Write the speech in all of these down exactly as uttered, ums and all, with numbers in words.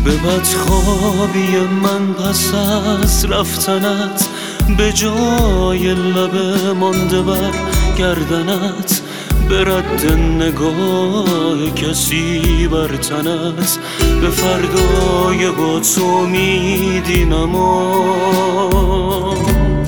به بدخوابی من پس از رفتنت، به جای لبه مانده بر گردنت، به رد نگاه کسی بر تنت، به فردای با تو امیدی نما.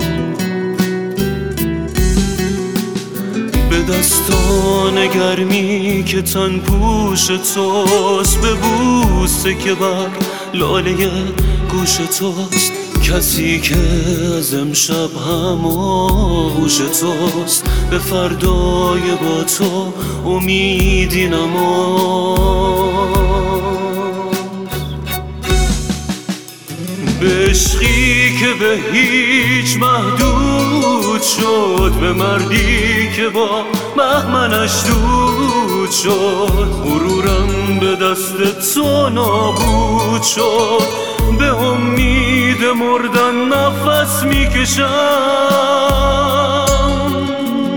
به دستان گرمی که تن پوش توست، به بوسه که بر لاله گوش توست، کسی که از امشب هم آغوش توست، به فردای با تو امیدی نما. به عشقی که به هیچ محدود شد، به مردی که با بهمنش دود شد، غرورم به دست تو نابود شد، به امید مردن نفس میکشم.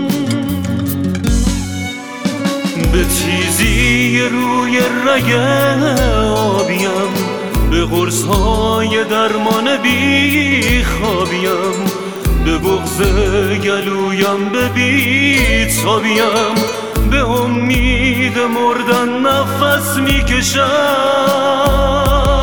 به تیزی روی رگ آبیم، به قرص‌های درمان بی خوابیم، به بغض گلویم به بی‌تابیم، به امید مردن نفس میکشم.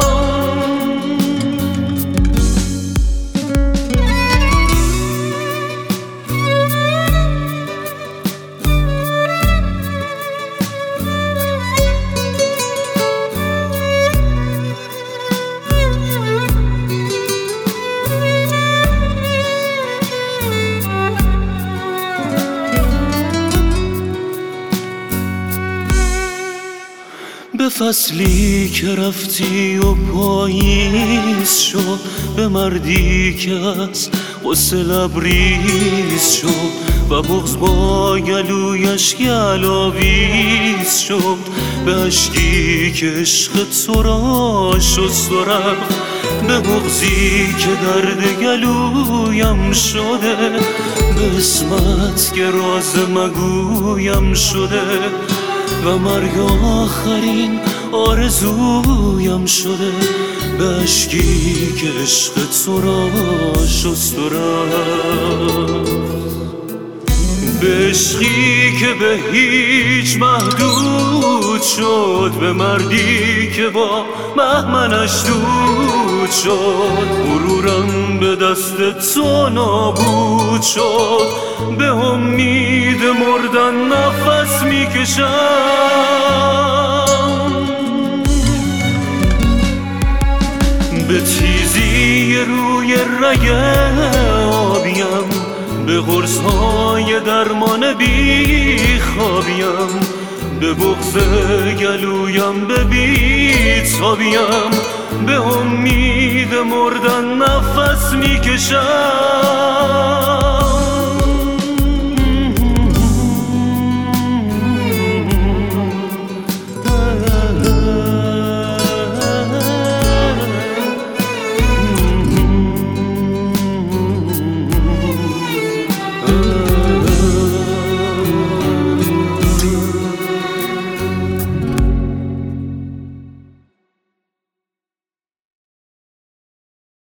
به فصلی که رفتی و پاییز شد، به مردی که از غصه لبریز شد، و بغض با گلویش گلاویز شد، به اشکی که عشق تو را شست و رفت، به بغضی که درد گلویم شده، به اسمت که راز مگویم شده، و مرگ آخرین آرزویم شده، به اشکی که عشق تو را شست و رفت. به عشقی که به هیچ محدود شد، به مردی که با بهمنش دود شد، غرورم به دست تو نابود شد، به امید مردن نفس میکشم. به تیزی روی رگ آبیم، به قرص‌های درمان بی خوابیم، به بغض گلویم به بی‌تابیم، به امید مردن نفس میکشم.